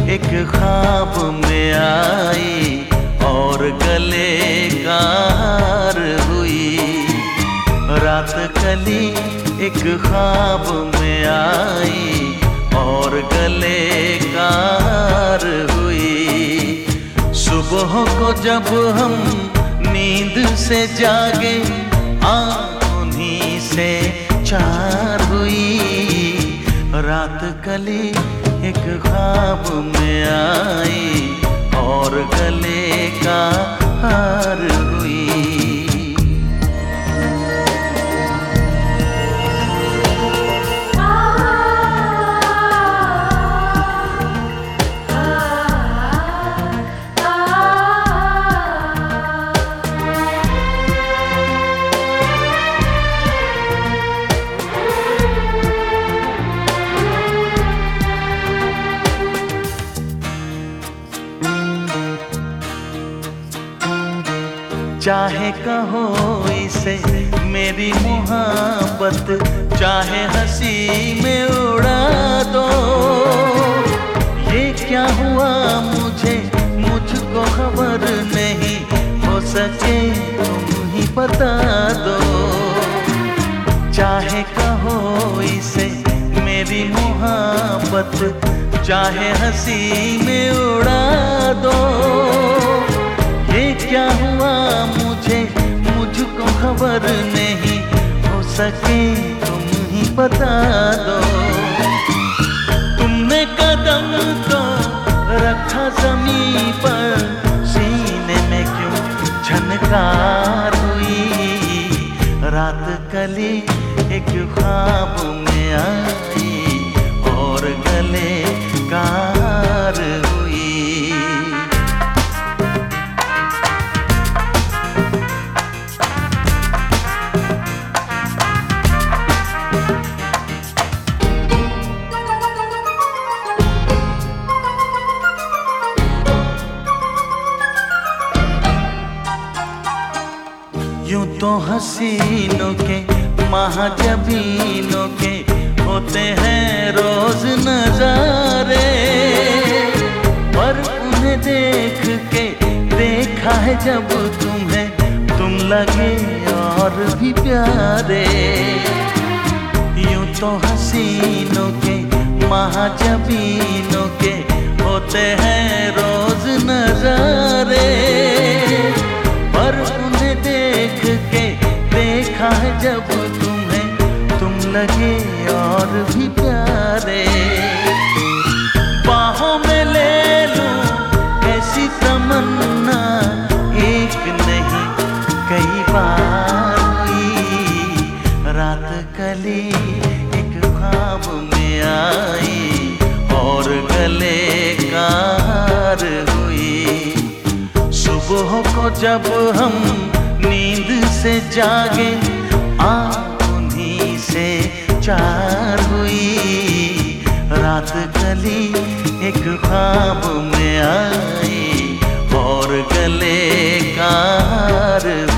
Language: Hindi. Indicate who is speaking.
Speaker 1: एक ख्वाब में आई और गले का हार हुई। रात कली एक ख्वाब में आई और गले का हार हुई। सुबह को जब हम नींद से जागे आँख उन्हीं से चार हुई। रात कली एक ख्वाब में आई और गले का हार हुई। चाहे कहो इसे मेरी मोहब्बत, चाहे हंसी में उड़ा दो। ये क्या हुआ मुझको खबर नहीं, हो सके तुम ही बता दो। चाहे कहो इसे मेरी मोहब्बत, चाहे हंसी में उड़ा दो। ये क्या हुआ मुझको खबर नहीं, हो सके तुम ही बता दो। तुमने कदम तो रखा ज़मीन पर, सीने में क्यों झनकार हुई। रात कली एक ख्वाब में आई और गले का हार हुई। यूं तो हसीनों के महाजबीनों के होते हैं रोज नजारे, पर उन्हें देख के देखा है जब तुम्हें, तुम लगे और भी प्यारे। यूं तो हसीनों के महाजबीनों के होते हैं रोज नजारे, पर उन्हें देख के देखा है जब तुम्हें, तुम लगे और भी प्यारे। बाहों में ले लूं ऐसी तमन्ना, एक नहीं कई बार हुई। रात कली एक ख्वाब में आई और गले का हार हुई। सुबह को जब हम नींद से जागे आँख उन्हीं से चार हुई। रात कली एक ख्वाब में आई और गले का हार